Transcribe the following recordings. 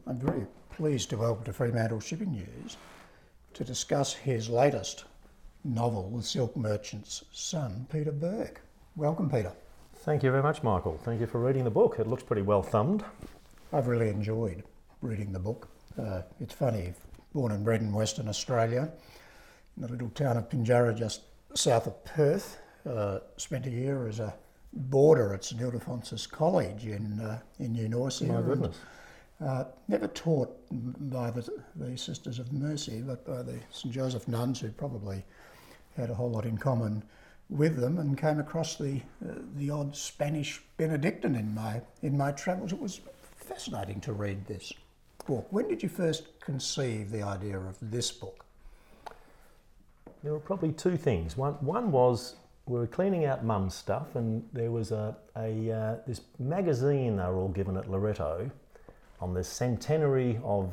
I'm very pleased to welcome to Fremantle Shipping News to discuss his latest novel, The Silk Merchant's Son, Peter Berg. Welcome, Peter. Thank you very much, Michael. Thank you for reading the book. It looks pretty well thumbed. I've really enjoyed reading the book. It's funny, born and bred in Western Australia, in the little town of Pinjarra just south of Perth. Spent a year as a boarder at St Ildefonsus College in New Norcia. My goodness. Never taught by the Sisters of Mercy, but by the St Joseph nuns, who probably had a whole lot in common with them, and came across the odd Spanish Benedictine in my travels. It was fascinating to read this book. When did you first conceive the idea of this book? There were probably two things. One was we were cleaning out Mum's stuff, and there was this magazine they were all given at Loreto on the centenary of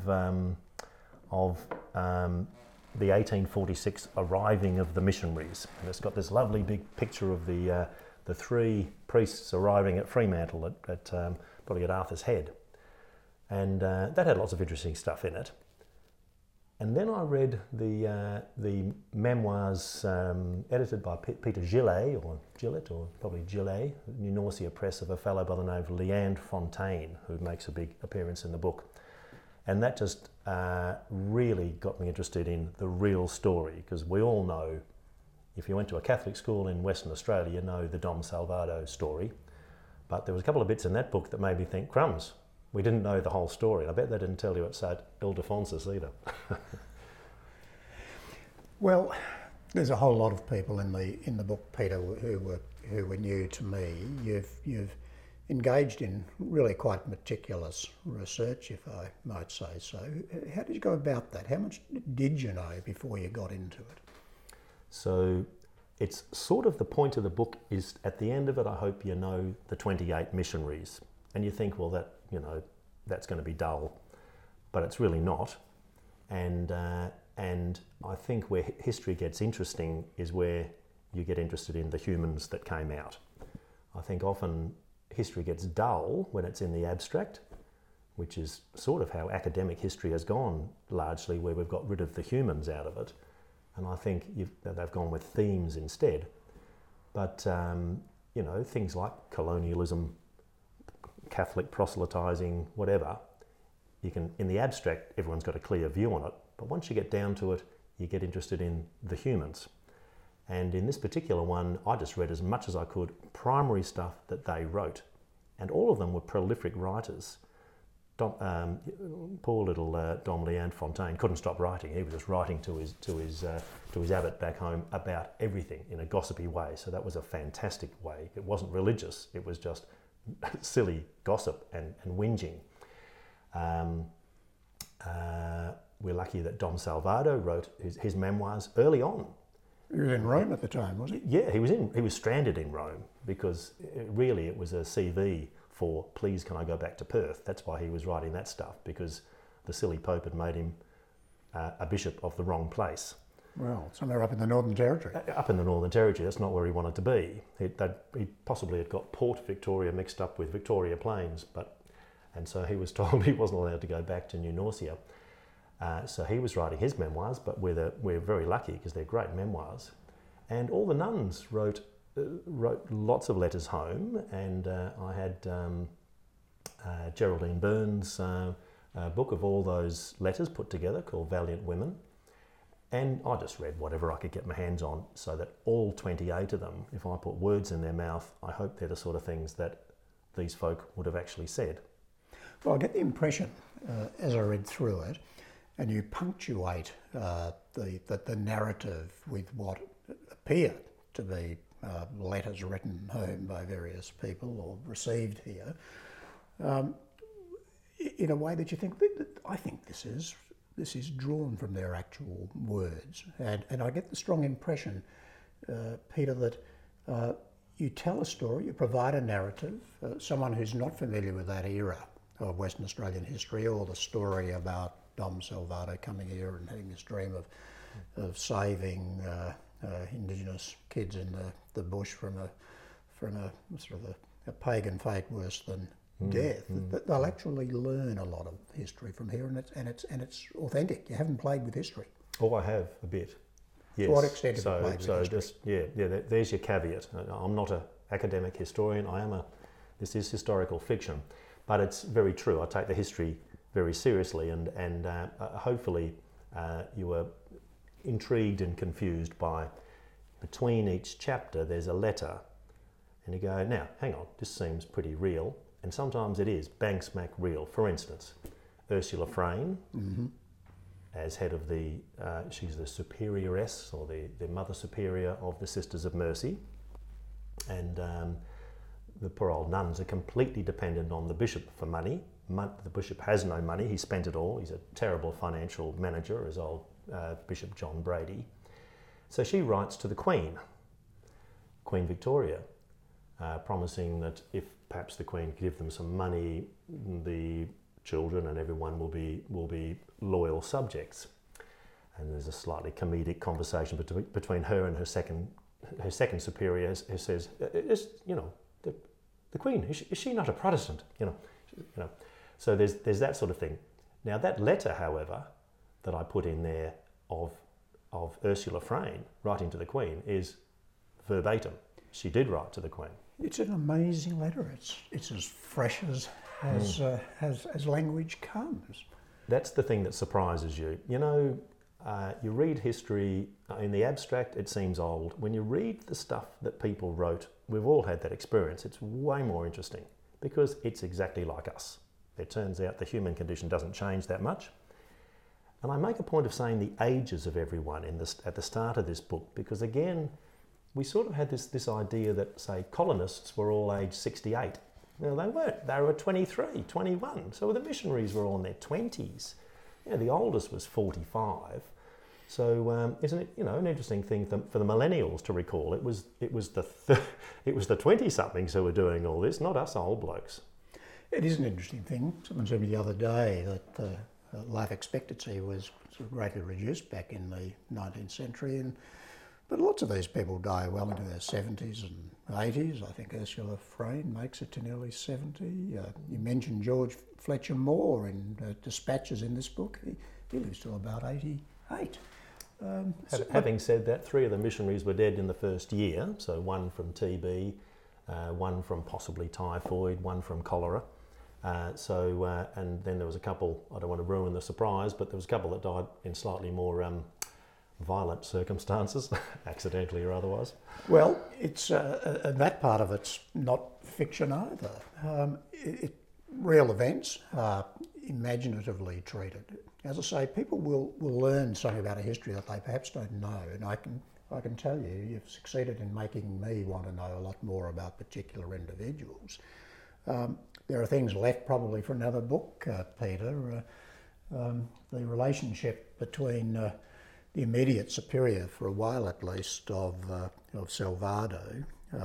the 1846 arriving of the missionaries. And it's got this lovely big picture of the three priests arriving at Fremantle at probably at Arthur's Head. And that had lots of interesting stuff in it. And then I read the memoirs edited by Peter Gillet, or probably Gillet, New Norcia Press, of a fellow by the name of Leanne Fontaine, who makes a big appearance in the book. And that just really got me interested in the real story, because we all know, if you went to a Catholic school in Western Australia, you know the Dom Salvado story. But there was a couple of bits in that book that made me think, crumbs, we didn't know the whole story. I bet they didn't tell you at St Ildefonsus either. Well, there's a whole lot of people in the book, Peter, who were new to me. You've engaged in really quite meticulous research, if I might say so. How did you go about that? How much did you know before you got into it? So it's sort of the point of the book is, at the end of it, I hope you know the 28 missionaries. And you think, well, that's going to be dull, but it's really not. And I think where history gets interesting is where you get interested in the humans that came out. I think often history gets dull when it's in the abstract, which is sort of how academic history has gone largely, where we've got rid of the humans out of it. And I think they've gone with themes instead. But, things like colonialism, Catholic proselytising, whatever, you can, in the abstract, everyone's got a clear view on it. But once you get down to it, you get interested in the humans. And in this particular one, I just read as much as I could, primary stuff that they wrote. And all of them were prolific writers. Poor little Dom Leanne Fontaine couldn't stop writing. He was just writing to his abbot back home about everything in a gossipy way. So that was a fantastic way. It wasn't religious. It was just silly gossip and whinging. We're lucky that Dom Salvado wrote his memoirs early on. He was in Rome at the time, was he? Yeah, he was stranded in Rome because it was a CV for, please can I go back to Perth. That's why he was writing that stuff, because the silly Pope had made him a bishop of the wrong place. Well, somewhere up in the Northern Territory. Up in the Northern Territory, that's not where he wanted to be. He possibly had got Port Victoria mixed up with Victoria Plains, and so he was told he wasn't allowed to go back to New Norcia. So he was writing his memoirs, but we're very lucky because they're great memoirs. And all the nuns wrote lots of letters home, and I had Geraldine Burns' book of all those letters put together called Valiant Women. And I just read whatever I could get my hands on, so that all 28 of them, if I put words in their mouth, I hope they're the sort of things that these folk would have actually said. Well, I get the impression, as I read through it, and you punctuate the narrative with what appear to be letters written home by various people or received here, in a way that you think, I think this is drawn from their actual words. And I get the strong impression, Peter, that you tell a story, you provide a narrative. Someone who's not familiar with that era of Western Australian history, or the story about Dom Salvado coming here and having this dream of saving Indigenous kids in the bush from a sort of a pagan fate worse than death, that they'll actually learn a lot of history from here, and it's authentic. You haven't played with history. Oh, I have a bit. Yes. To what extent have you played with history? Just there's your caveat. I'm not an academic historian. This is historical fiction, but it's very true. I take the history very seriously, and hopefully you were intrigued and confused by, between each chapter there's a letter, and you go, now hang on, this seems pretty real, and sometimes it is bang smack real. For instance, Ursula Frame, as head of she's the superioress, or the mother superior of the Sisters of Mercy, and the poor old nuns are completely dependent on the bishop for money. The bishop has no money, he spent it all. He's a terrible financial manager, as old Bishop John Brady. So she writes to the Queen Victoria, promising that if perhaps the Queen could give them some money, the children and everyone will be loyal subjects. And there's a slightly comedic conversation between her and her second superior, who says, the Queen, is she not a Protestant? So there's that sort of thing. Now that letter, however, that I put in there of Ursula Frame writing to the Queen is verbatim. She did write to the Queen. It's an amazing letter. It's as fresh as language comes. That's the thing that surprises you. You read history in the abstract, it seems old. When you read the stuff that people wrote, we've all had that experience. It's way more interesting because it's exactly like us. It turns out the human condition doesn't change that much. And I make a point of saying the ages of everyone at the start of this book, because again, we sort of had this idea that, say, colonists were all aged 68. No, they weren't. They were 23, 21. So the missionaries were all in their 20s. The oldest was 45. So isn't it, an interesting thing for the millennials to recall? It was the 20-somethings who were doing all this, not us old blokes. It is an interesting thing. Someone said to me the other day that life expectancy was sort of greatly reduced back in the 19th century, but lots of these people die well into their 70s and 80s. I think Ursula Frame makes it to nearly 70. You mentioned George Fletcher Moore in Dispatches in this book. He lives till about 88. Having said that, 3 of the missionaries were dead in the first year, so one from TB, one from possibly typhoid, one from cholera. And then there was a couple, I don't want to ruin the surprise, but there was a couple that died in slightly more violent circumstances, accidentally or otherwise. Well, it's that part of it's not fiction either. Real events are imaginatively treated. As I say, people will learn something about a history that they perhaps don't know, and I can tell you, you've succeeded in making me want to know a lot more about particular individuals. There are things left probably for another book, Peter. The relationship between the immediate superior, for a while at least, of Salvado,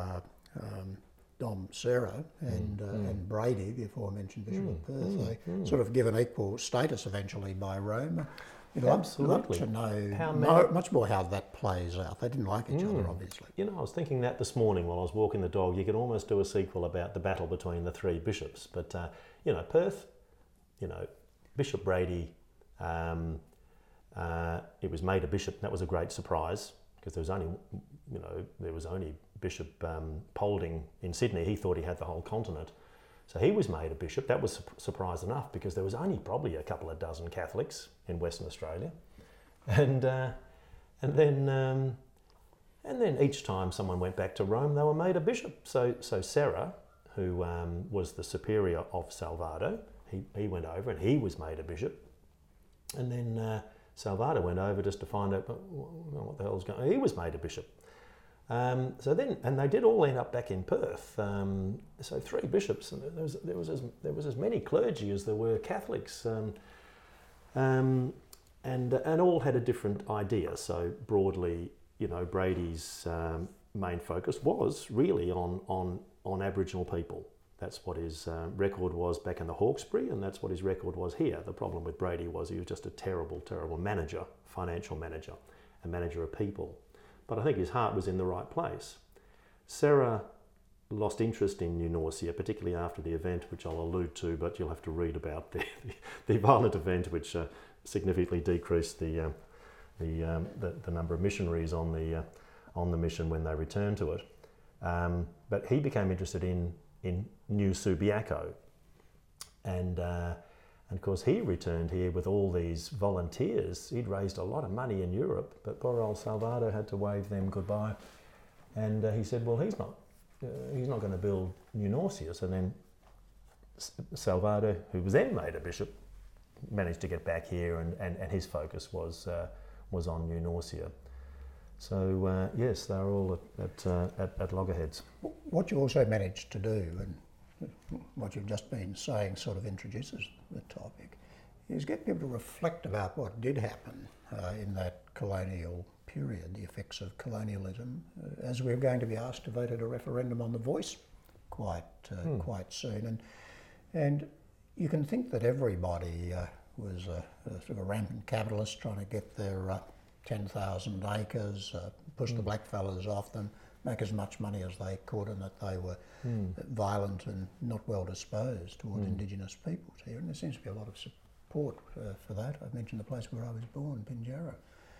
Dom Serra, and Brady, the aforementioned Bishop of Perth, they sort of given equal status eventually by Rome. You'd love to know much more how that plays out. They didn't like each other, obviously. I was thinking that this morning while I was walking the dog. You could almost do a sequel about the battle between the 3 bishops. But, Perth, Bishop Brady, it was made a bishop. That was a great surprise because there was only Bishop Polding in Sydney. He thought he had the whole continent. So he was made a bishop. That was surprise enough because there was only probably a couple of dozen Catholics in Western Australia, and then each time someone went back to Rome, they were made a bishop. So Serra, who was the superior of Salvado, he went over and he was made a bishop, and then Salvado went over just to find out what the hell's going on. He was made a bishop. So they did all end up back in Perth. So 3 bishops, and there was as many clergy as there were Catholics, and all had a different idea. So broadly, Brady's main focus was really on Aboriginal people. That's what his record was back in the Hawkesbury, and that's what his record was here. The problem with Brady was he was just a terrible, terrible manager, financial manager, a manager of people. But I think his heart was in the right place. Serra lost interest in New Norcia, particularly after the event, which I'll allude to, but you'll have to read about the violent event which significantly decreased the number of missionaries on the mission when they returned to it. But he became interested in New Subiaco, and of course he returned here with all these volunteers. He'd raised a lot of money in Europe, but poor old Salvador had to wave them goodbye, and he said, well, he's not going to build New Norcia. So then Salvador, who was then made a bishop, managed to get back here, and his focus was on New Norcia. So yes, they're all at loggerheads. What you also managed to do, and what you've just been saying sort of introduces the topic, is get people to reflect about what did happen in that colonial period, the effects of colonialism, as we're going to be asked to vote at a referendum on the voice quite soon. And you can think that everybody was a sort of a rampant capitalist trying to get their 10,000 acres, push the blackfellas off them, make as much money as they could, and that they were violent and not well disposed towards Indigenous peoples here. And there seems to be a lot of support for that. I've mentioned the place where I was born, Pinjarra.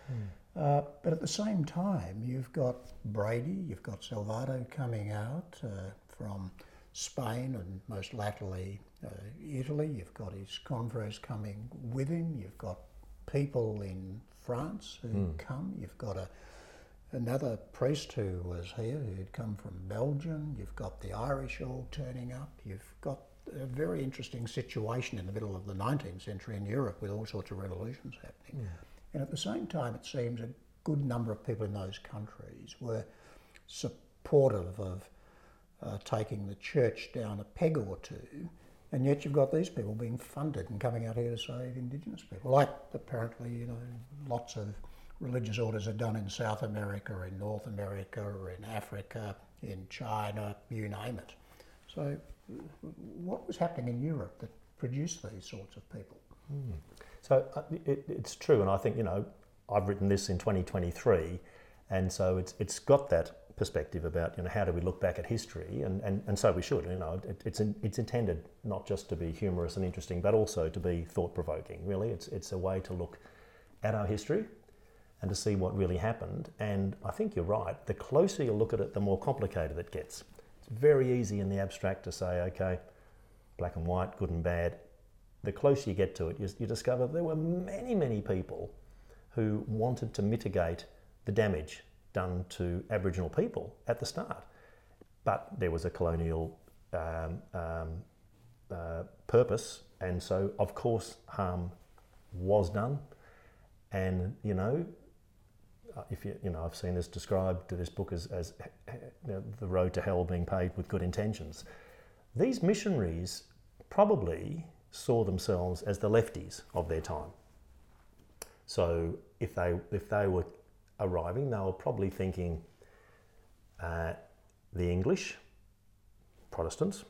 But at the same time, you've got Brady, you've got Salvador coming out from Spain and most latterly Italy. You've got his converts coming with him. You've got people in France who come. You've got another priest who was here who'd come from Belgium. You've got the Irish all turning up. You've got a very interesting situation in the middle of the 19th century in Europe with all sorts of revolutions happening. And at the same time, it seems a good number of people in those countries were supportive of taking the church down a peg or two, and yet you've got these people being funded and coming out here to save Indigenous people, like apparently lots of religious orders are done in South America, or in North America, or in Africa, in China, you name it. So what was happening in Europe that produced these sorts of people? So it's true, and I think I've written this in 2023, and so it's got that perspective about how do we look back at history, and so we should. It's intended not just to be humorous and interesting, but also to be thought-provoking. Really, it's a way to look at our history and to see what really happened. And I think you're right. The closer you look at it, the more complicated it gets. It's very easy in the abstract to say, okay, black and white, good and bad. The closer you get to it, you discover there were many, many people who wanted to mitigate the damage done to Aboriginal people at the start. But there was a colonial purpose, and so of course harm was done. And if I've seen this described to this book as the road to hell being paved with good intentions. These missionaries probably saw themselves as the lefties of their time. So if they were arriving, they were probably thinking the English Protestants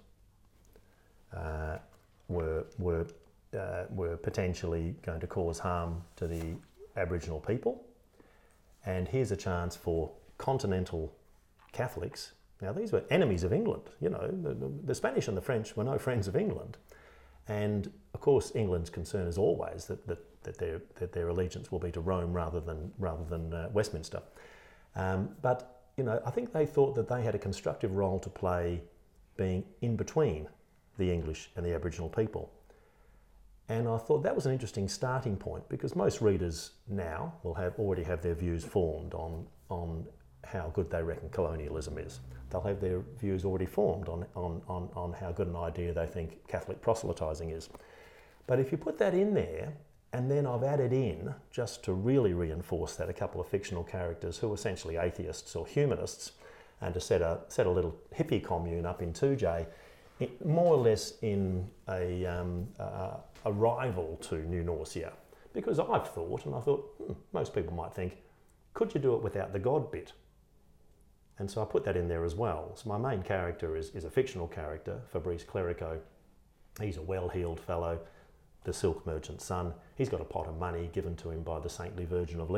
were potentially going to cause harm to the Aboriginal people, and here's a chance for continental Catholics. Now these were enemies of England. The Spanish and the French were no friends of England. And of course, England's concern is always that their allegiance will be to Rome rather than Westminster. But I think they thought that they had a constructive role to play, being in between the English and the Aboriginal people. And I thought that was an interesting starting point, because most readers now will already have their views formed on how good they reckon colonialism is. They'll have their views already formed on how good an idea they think Catholic proselytising is. But if you put that in there, and then I've added in, just to really reinforce that, a couple of fictional characters who are essentially atheists or humanists, and to set a little hippie commune up in Tujay, more or less in a rival to New Norcia. Because I thought, most people might think, could you do it without the God bit? And so I put that in there as well. So my main character is a fictional character, Fabrice Clerico. He's a well-heeled fellow, the silk merchant's son. He's got a pot of money given to him by the saintly Virgin of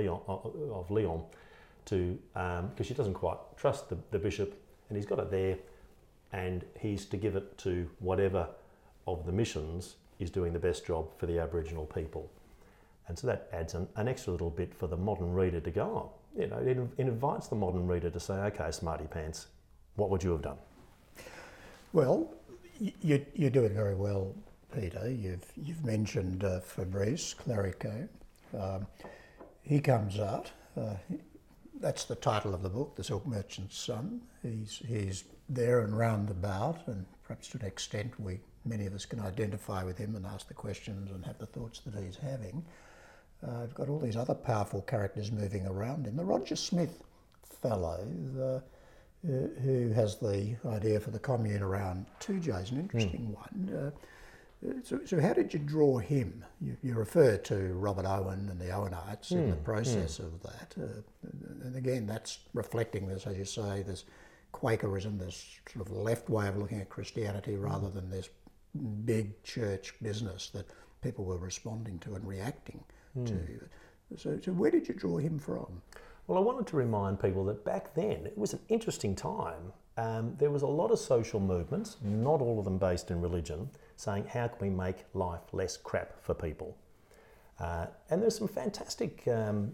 Lyon, because she doesn't quite trust the bishop, and he's got it there and he's to give it to whatever of the missions is doing the best job for the Aboriginal people. And so that adds an extra little bit for the modern reader to go, oh, you know, it invites the modern reader to say, okay, smarty pants, what would you have done? Well, you do it very well, Peter. You've mentioned Fabrice Clerico. He comes out. That's the title of the book, The Silk Merchant's Son. He's there and round about, and perhaps to an extent many of us can identify with him and ask the questions and have the thoughts that he's having. I've got all these other powerful characters moving around him. The Roger Smith fellow, who has the idea for the commune around Toodyay, is an interesting one. So how did you draw him? You refer to Robert Owen and the Owenites in the process of that. And again, that's reflecting this, as you say, this Quakerism, this sort of left way of looking at Christianity rather than this big church business that people were responding to and reacting to. So where did you draw him from? Well, I wanted to remind people that back then it was an interesting time. There was a lot of social movements, not all of them based in religion, saying how can we make life less crap for people? And there's some fantastic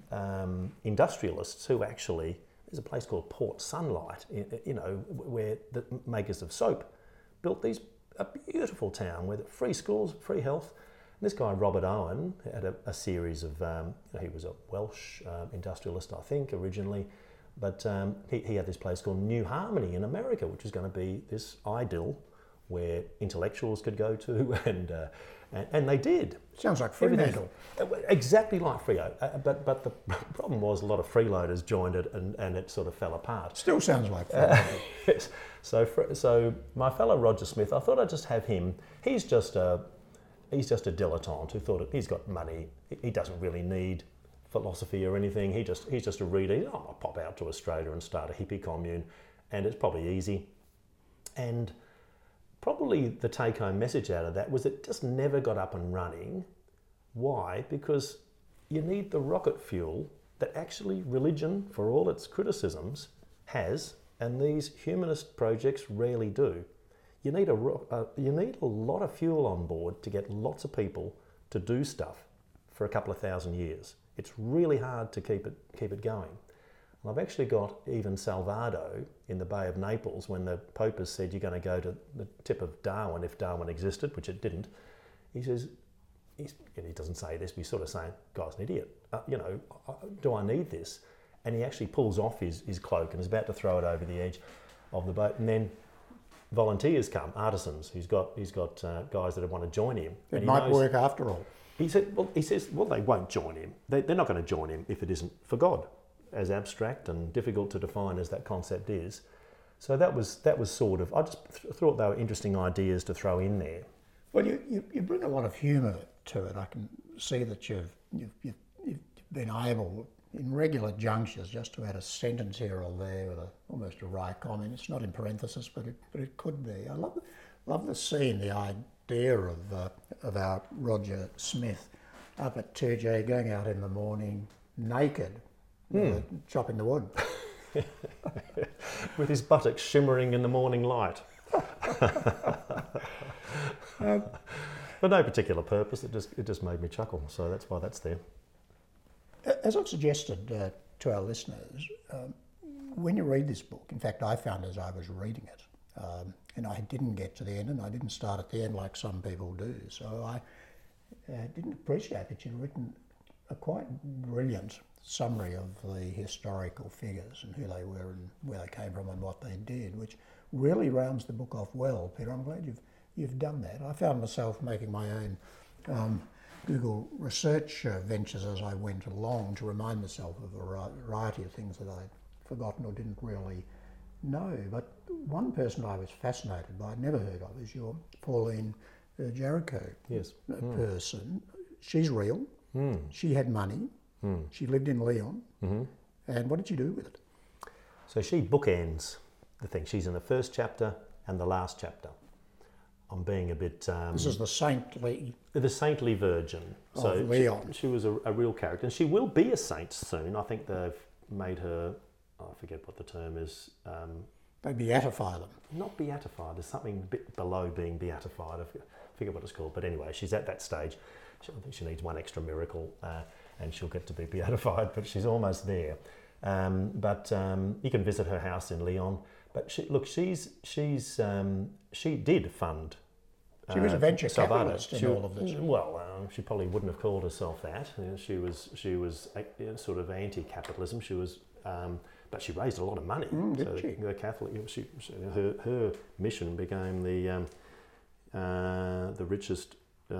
industrialists who actually, there's a place called Port Sunlight, you know, where the makers of soap built a beautiful town with free schools, free health. And this guy, Robert Owen, had a series of, he was a Welsh industrialist, I think, originally, but he had this place called New Harmony in America, which was going to be this idyll where intellectuals could go to, and they did. Sounds like Fremantle. Exactly like Freo, but the problem was a lot of freeloaders joined it, and it sort of fell apart. Still sounds like Fremantle. Yes. So my fellow Roger Smith, I thought I'd just have him. He's just a dilettante who thought he's got money. He doesn't really need philosophy or anything. He's just a reader. I'll pop out to Australia and start a hippie commune, and it's probably easy. And probably the take-home message out of that was it just never got up and running. Why? Because you need the rocket fuel that actually religion, for all its criticisms, has, and these humanist projects rarely do. You need a lot of fuel on board to get lots of people to do stuff for a couple of thousand years. It's really hard to keep it going. And I've actually got even Salvador in the Bay of Naples when the Pope has said you're going to go to the tip of Darwin if Darwin existed, which it didn't. He says, he doesn't say this, but he's sort of saying, guy's an idiot. Do I need this? And he actually pulls off his cloak and is about to throw it over the edge of the boat. And then volunteers come, artisans. He's got guys that want to join him. It might work after all. He says, they won't join him. They're not going to join him if it isn't for God, as abstract and difficult to define as that concept is. So that was sort of, I just thought they were interesting ideas to throw in there. Well, you bring a lot of humour to it. I can see that you've been able, in regular junctures, just to add a sentence here or there with almost a wry comment. It's not in parenthesis, but it could be. I love the scene, the idea of our Roger Smith up at Toodyay, going out in the morning naked, chopping the wood. With his buttocks shimmering in the morning light. For no particular purpose, it just made me chuckle, so that's why that's there. As I've suggested to our listeners, when you read this book, in fact I found as I was reading it, and I didn't get to the end and I didn't start at the end like some people do, so I didn't appreciate that you'd written a quite brilliant summary of the historical figures and who they were and where they came from and what they did, which really rounds the book off well, Peter. I'm glad you've done that. I found myself making my own Google research ventures as I went along to remind myself of a variety of things that I'd forgotten or didn't really know. But one person I was fascinated by, I'd never heard of, is your Pauline Jaricot person. She's real. She had money. She lived in Lyon. And what did she do with it? So she bookends the thing. She's in the first chapter and the last chapter. I'm being a bit... this is the saintly virgin. So Lyon. She was a real character. And she will be a saint soon. I think they've made her, I forget what the term is, They beatify them. Not beatified. There's something a bit below being beatified. I forget what it's called. But anyway, she's at that stage. I think she needs one extra miracle and she'll get to be beatified, but she's almost there. You can visit her house in Lyon. But she did fund. She was a venture Salvato. capitalist in all of this. Well, she probably wouldn't have called herself that. She was sort of anti-capitalism. She was, but she raised a lot of money. Did she? The Catholic, her mission became the richest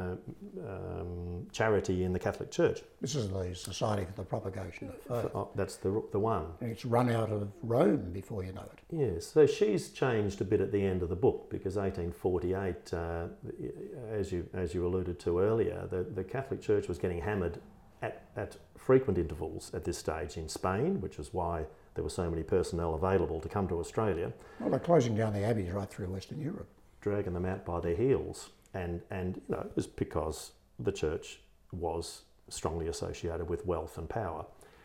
charity in the Catholic Church. This is the Society for the Propagation of Faith. That's the one. And it's run out of Rome before you know it. Yes, so she's changed a bit at the end of the book because 1848, as you alluded to earlier, the Catholic Church was getting hammered at frequent intervals at this stage in Spain, which is why there were so many personnel available to come to Australia. Well, they're closing down the abbeys right through Western Europe. Dragging them out by their heels. And you know, it was because the church was strongly associated with wealth and power.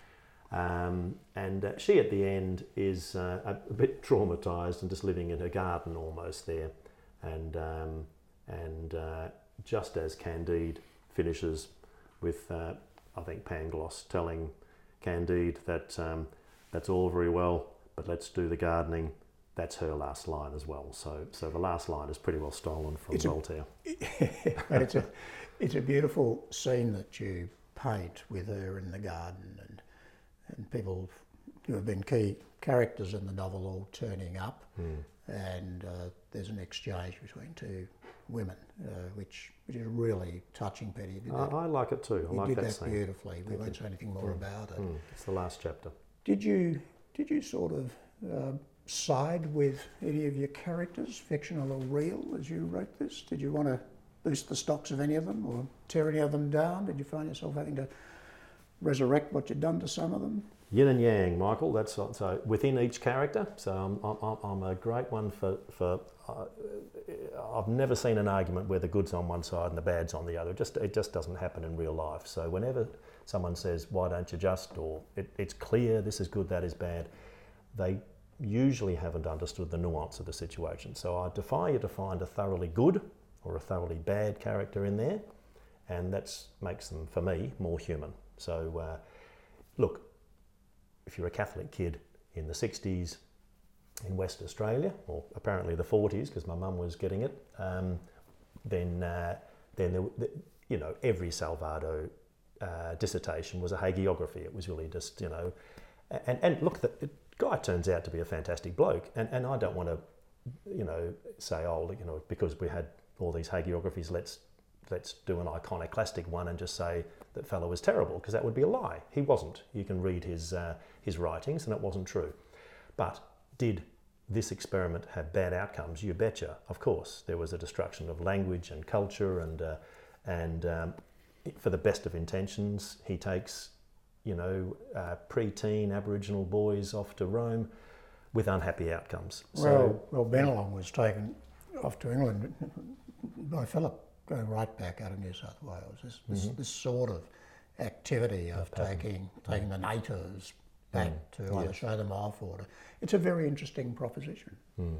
She at the end is a bit traumatised and just living in her garden almost there. And just as Candide finishes with, I think, Pangloss telling Candide that that's all very well, but let's do the gardening. That's her last line as well. So the last line is pretty well stolen from Voltaire. It's a beautiful scene that you paint with her in the garden and people who have been key characters in the novel all turning up, and there's an exchange between two women, which is really touching, Peter. You did that. I like it too. I like that scene. Beautifully. We won't say anything more about it. It's the last chapter. Did you sort of side with any of your characters, fictional or real, as you wrote this? Did you want to boost the stocks of any of them or tear any of them down? Did you find yourself having to resurrect what you'd done to some of them? Yin and yang, Michael. That's so within each character. So I'm a great one for. I've never seen an argument where the good's on one side and the bad's on the other. It just doesn't happen in real life. So whenever someone says, "Why don't you just?" or "It's clear this is good, that is bad," they usually haven't understood the nuance of the situation. So I defy you to find a thoroughly good or a thoroughly bad character in there, and that makes them, for me, more human. So look, if you're a Catholic kid in the 60s in West Australia, or apparently the 40s because my mum was getting it, then you know, every Salvato dissertation was a hagiography. It was really just, you know, and look, the guy turns out to be a fantastic bloke, and I don't want to, you know, say, oh, you know, because we had all these hagiographies, let's do an iconoclastic one and just say that fellow was terrible, because that would be a lie. He wasn't. You can read his writings, and it wasn't true. But did this experiment have bad outcomes? You betcha. Of course, there was a destruction of language and culture, and for the best of intentions, he takes, you know, pre-teen Aboriginal boys off to Rome with unhappy outcomes. Well, Bennelong was taken off to England by Philip, going right back out of New South Wales. This sort of activity of taking the natives back to either show them off or to... It's a very interesting proposition.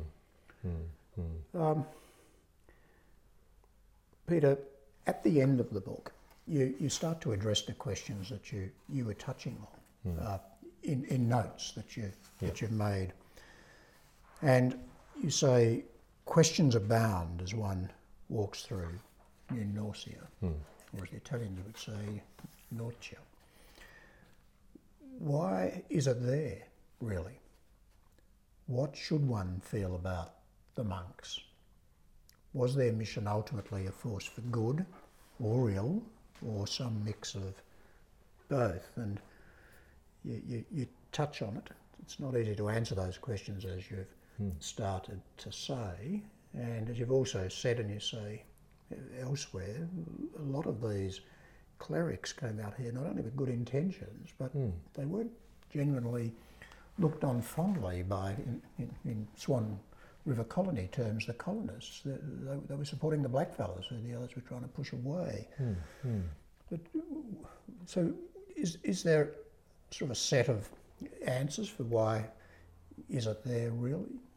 Peter, at the end of the book, you start to address the questions that you were touching on in notes that you've made, and you say questions abound as one walks through New Norcia, or as the Italians would say, Norcia. Why is it there, really? What should one feel about the monks? Was their mission ultimately a force for good or ill, or some mix of both? And you touch on it. It's not easy to answer those questions, as you've started to say, and as you've also said, and you say elsewhere, a lot of these clerics came out here not only with good intentions, but they weren't genuinely looked on fondly by, in Swan River Colony terms, the colonists. They were supporting the blackfellas who the others were trying to push away. But, so is there sort of a set of answers for why is it there really?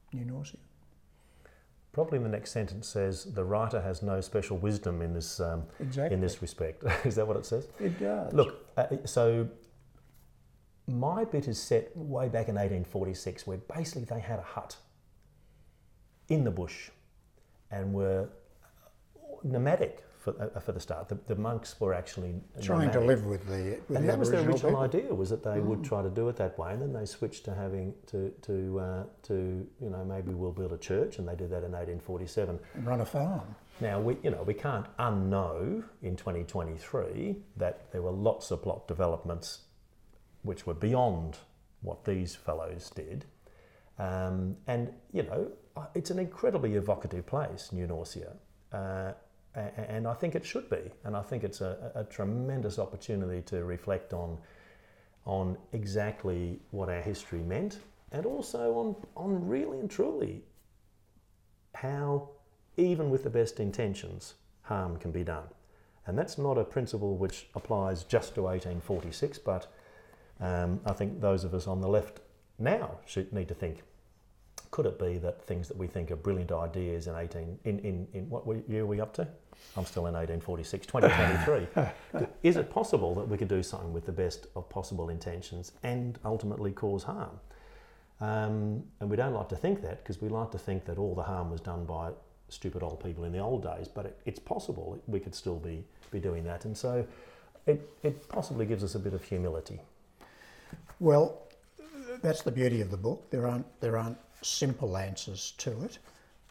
New Norcia? Probably the next sentence says the writer has no special wisdom in this Exactly. in this respect. Is that what it says? It does. Look, so my bit is set way back in 1846, where basically they had a hut in the bush and were nomadic for the start. The monks were actually trying nomadic. to live with And the that was their Aboriginal original people. idea, was that they would try to do it that way, and then they switched to having to maybe we'll build a church, and they did that in 1847. And run a farm. Now we can't unknow in 2023 that there were lots of plot developments which were beyond what these fellows did, and it's an incredibly evocative place, New Norcia. And I think it should be, and I think it's a tremendous opportunity to reflect on exactly what our history meant, and also on really and truly how, even with the best intentions, harm can be done. And that's not a principle which applies just to 1846, but I think those of us on the left now should need to think, could it be that things that we think are brilliant ideas in what year are we up to? I'm still in 1846, 2023. Is it possible that we could do something with the best of possible intentions and ultimately cause harm? And we don't like to think that, because we like to think that all the harm was done by stupid old people in the old days, but it's possible we could still be doing that. And so it possibly gives us a bit of humility. Well, that's the beauty of the book. There aren't simple answers to it.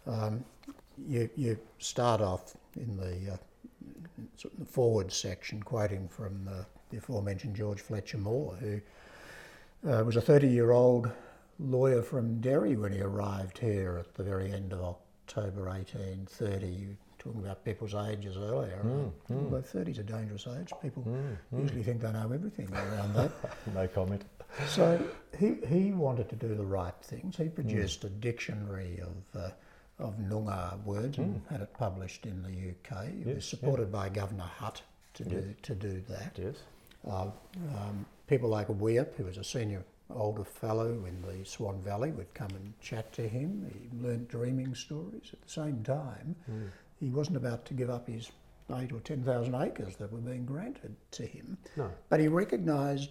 You start off in the forward section quoting from the aforementioned George Fletcher Moore, who was a 30-year-old lawyer from Derry when he arrived here at the very end of October 1830. You were talking about people's ages earlier. Although 30 is a dangerous age. People usually think they know everything around that. No comment. So he wanted to do the right things. He produced a dictionary of Noongar words and had it published in the UK. He was supported by Governor Hutt to do that. Yes. People like Weirp, who was a senior older fellow in the Swan Valley, would come and chat to him. He learnt dreaming stories. At the same time, he wasn't about to give up his 8 or 10,000 acres that were being granted to him. No. But he recognised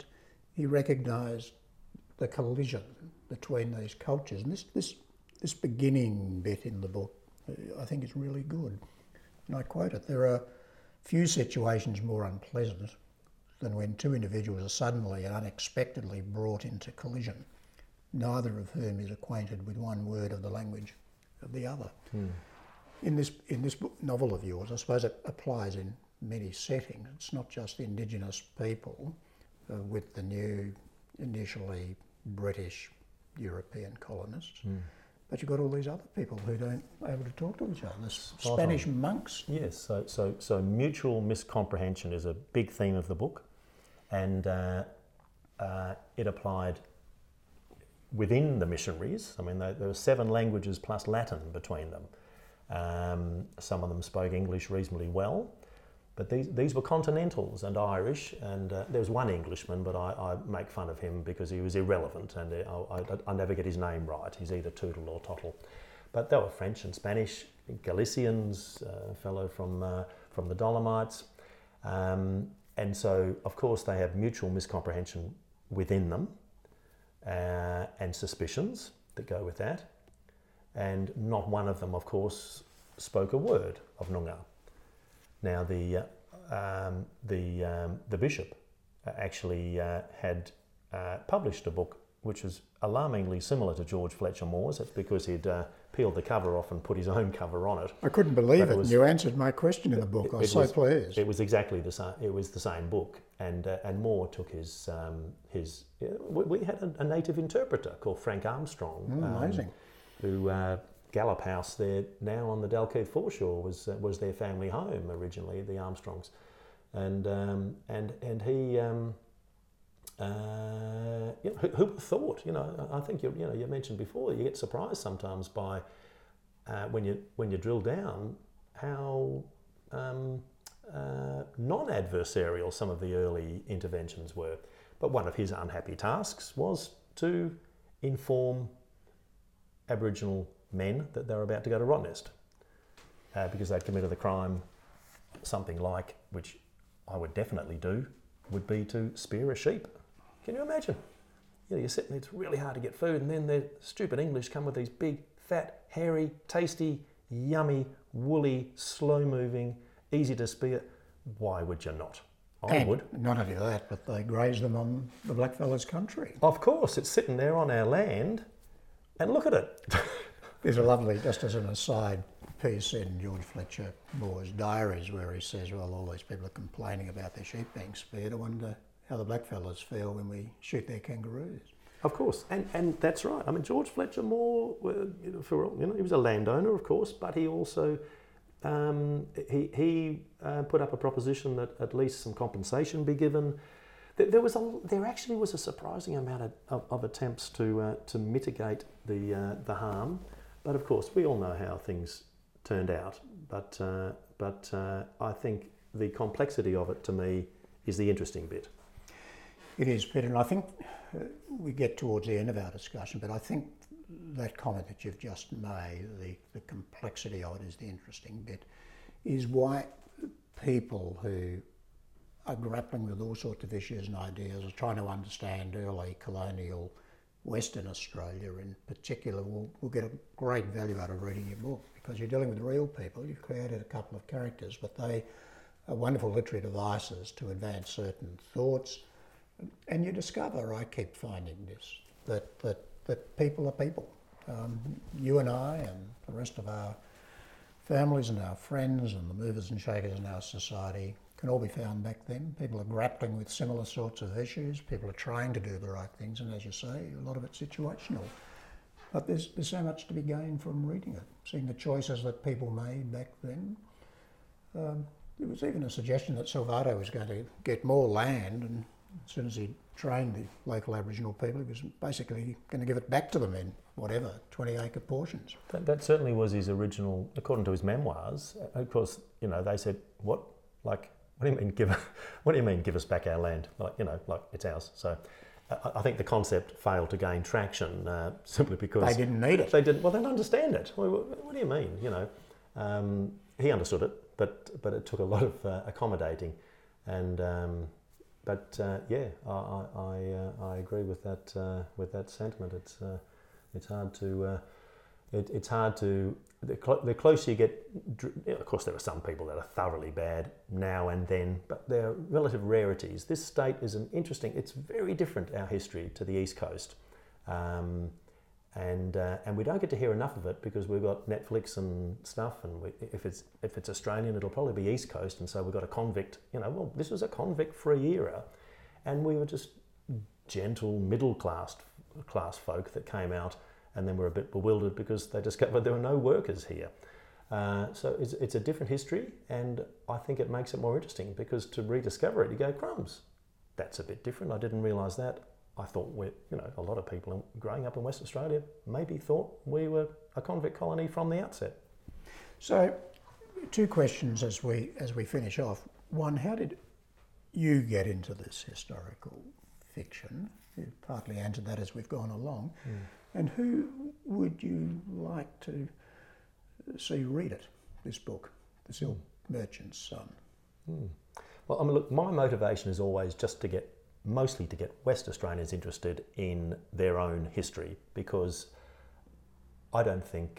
the collision between these cultures. And this beginning bit in the book, I think is really good. And I quote it, "There are few situations more unpleasant than when two individuals are suddenly and unexpectedly brought into collision, neither of whom is acquainted with one word of the language of the other." In this book, novel of yours, I suppose it applies in many settings. It's not just Indigenous people with the new, initially British European colonists, but you've got all these other people who don't able to talk to each other. The Spanish monks. Yes, so mutual miscomprehension is a big theme of the book, and it applied within the missionaries. I mean, there were 7 languages plus Latin between them. Some of them spoke English reasonably well, but these were continentals and Irish, and there was one Englishman, but I make fun of him because he was irrelevant, and I never get his name right. He's either Tootle or Tottle. But they were French and Spanish, Galicians, a fellow from the Dolomites, and so of course they have mutual miscomprehension within them, and suspicions that go with that. And not one of them, of course, spoke a word of Noongar. Now, the bishop actually had published a book which was alarmingly similar to George Fletcher Moore's. It's because he'd peeled the cover off and put his own cover on it. I couldn't believe it. You answered my question in the book. I was so pleased. It was exactly the same. It was the same book, and Moore took his. We had a native interpreter called Frank Armstrong. Amazing. Who Gallop House there now on the Dalkeith foreshore was their family home originally, the Armstrongs, and he who would have thought? I think you mentioned before, you get surprised sometimes by when you drill down how non-adversarial some of the early interventions were. But one of his unhappy tasks was to inform Aboriginal men that they were about to go to Rottnest because they'd committed the crime, something like, which I would definitely do, would be to spear a sheep. Can you imagine? You know, you're sitting there, it's really hard to get food, and then the stupid English come with these big, fat, hairy, tasty, yummy, woolly, slow-moving, easy to spear. Why would you not? I would. Not only that, but they graze them on the blackfellas' country. Of course, it's sitting there on our land, and look at it. There's a lovely, just as an aside, piece in George Fletcher Moore's diaries where he says, well, all these people are complaining about their sheep being speared. I wonder how the blackfellas feel when we shoot their kangaroos. Of course, and that's right. I mean, George Fletcher Moore, he was a landowner, of course, but he also he put up a proposition that at least some compensation be given. There actually was a surprising amount of attempts to mitigate the harm, but of course we all know how things turned out. But I think the complexity of it to me is the interesting bit. It is, Peter, and I think we get towards the end of our discussion, but I think that comment that you've just made, the complexity of it is the interesting bit, is why people who are grappling with all sorts of issues and ideas are trying to understand early colonial Western Australia in particular will get a great value out of reading your book, because you're dealing with real people. You've created a couple of characters, but they are wonderful literary devices to advance certain thoughts. And you discover, I keep finding this, that people are people. You and I and the rest of our families and our friends and the movers and shakers in our society can all be found back then. People are grappling with similar sorts of issues. People are trying to do the right things, and as you say, a lot of it's situational. But there's so much to be gained from reading it, seeing the choices that people made back then. There was even a suggestion that Salvato was going to get more land, and as soon as he trained the local Aboriginal people, he was basically going to give it back to them in 20-acre portions. That certainly was his original, according to his memoirs. Of course, they said, "What? Like, what do you mean what do you mean give us back our land? Like it's ours." So, I think the concept failed to gain traction simply because they didn't need it. They didn't. Well, they didn't understand it. What do you mean? He understood it, but it took a lot of accommodating, and. I agree with that sentiment. It's hard to. The closer you get, of course, there are some people that are thoroughly bad now and then, but they're relative rarities. This state is it's very different, our history, to the East Coast, and we don't get to hear enough of it because we've got Netflix and stuff, and if it's Australian, it'll probably be East Coast, and so we've got a convict. This was a convict-free era, and we were just gentle middle class folk that came out, and then were a bit bewildered because they discovered there were no workers here. So it's a different history, and I think it makes it more interesting because to rediscover it, you go, crumbs, that's a bit different. I didn't realise that. I thought a lot of people growing up in Western Australia maybe thought we were a convict colony from the outset. So, two questions as we finish off. One, how did you get into this historical fiction? You partly answered that as we've gone along. And who would you like to see read it, this book, The Silk Merchant's Son? Well, look, my motivation is always just mostly to get West Australians interested in their own history, because I don't think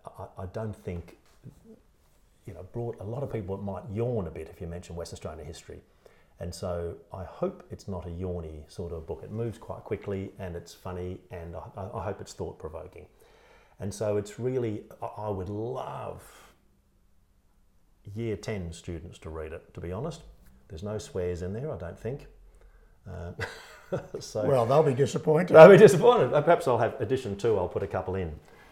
a lot of people might yawn a bit if you mention West Australian history, and so I hope it's not a yawny sort of book. It moves quite quickly and it's funny, and I hope it's thought-provoking, and so it's really, I would love Year 10 students to read it, to be honest. There's no swears in there, I don't think. Well, they'll be disappointed. They'll be disappointed. Perhaps I'll have edition 2. I'll put a couple in.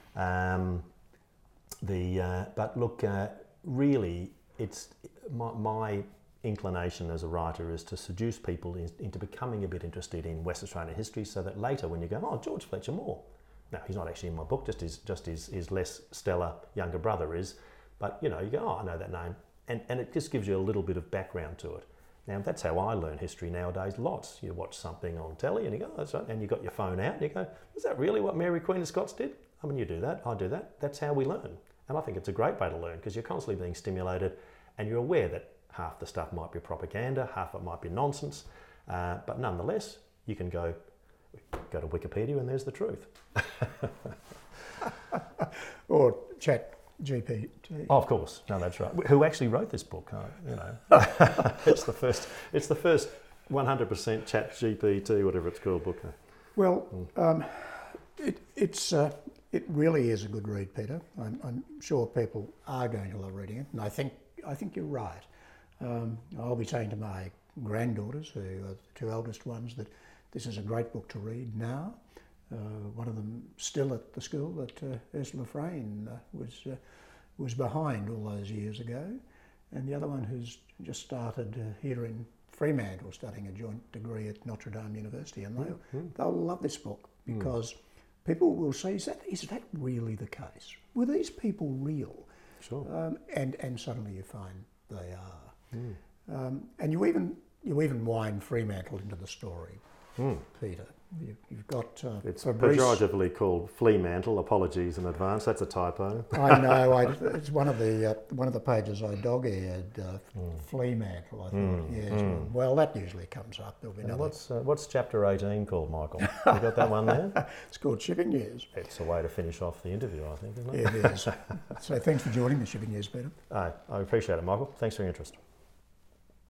But look, really, it's my inclination as a writer is to seduce people into becoming a bit interested in West Australian history, so that later, when you go, oh, George Fletcher Moore. Now, he's not actually in my book. Just his less stellar younger brother is. But you go, oh, I know that name, and it just gives you a little bit of background to it. Now, that's how I learn history nowadays, lots. You watch something on telly and you go, oh, that's right, and you got your phone out and you go, is that really what Mary Queen of Scots did? I mean, you do that, I do that. That's how we learn. And I think it's a great way to learn because you're constantly being stimulated and you're aware that half the stuff might be propaganda, half it might be nonsense, but nonetheless, you can go to Wikipedia and there's the truth. Or Chat GPT. Oh, of course, no, that's right. Who actually wrote this book? You know, it's the first 100% Chat GPT, whatever it's called, book. Well, it really is a good read, Peter. I'm sure people are going to love reading it, and I think you're right. I'll be saying to my granddaughters, who are the two eldest ones, that this is a great book to read now. One of them still at the school that Ursula Frayne was behind all those years ago, and the other one who's just started here in Fremantle studying a joint degree at Notre Dame University, and they'll love this book because people will say, is that really the case? Were these people real? Sure. And suddenly you find they are. And you even wind Fremantle into the story, Peter. You've got it's Fabrice. pejoratively called flea mantle. Apologies in advance. That's a typo. I know. It's one of the pages I dog-eared. Flea mantle. I thought. Yes. Well, that usually comes up. There'll be another. What's chapter 18 called, Michael? You got that one there? It's called Shipping News. It's a way to finish off the interview, I think, isn't it? It is. So thanks for joining the Shipping News, Peter. I appreciate it, Michael. Thanks for your interest.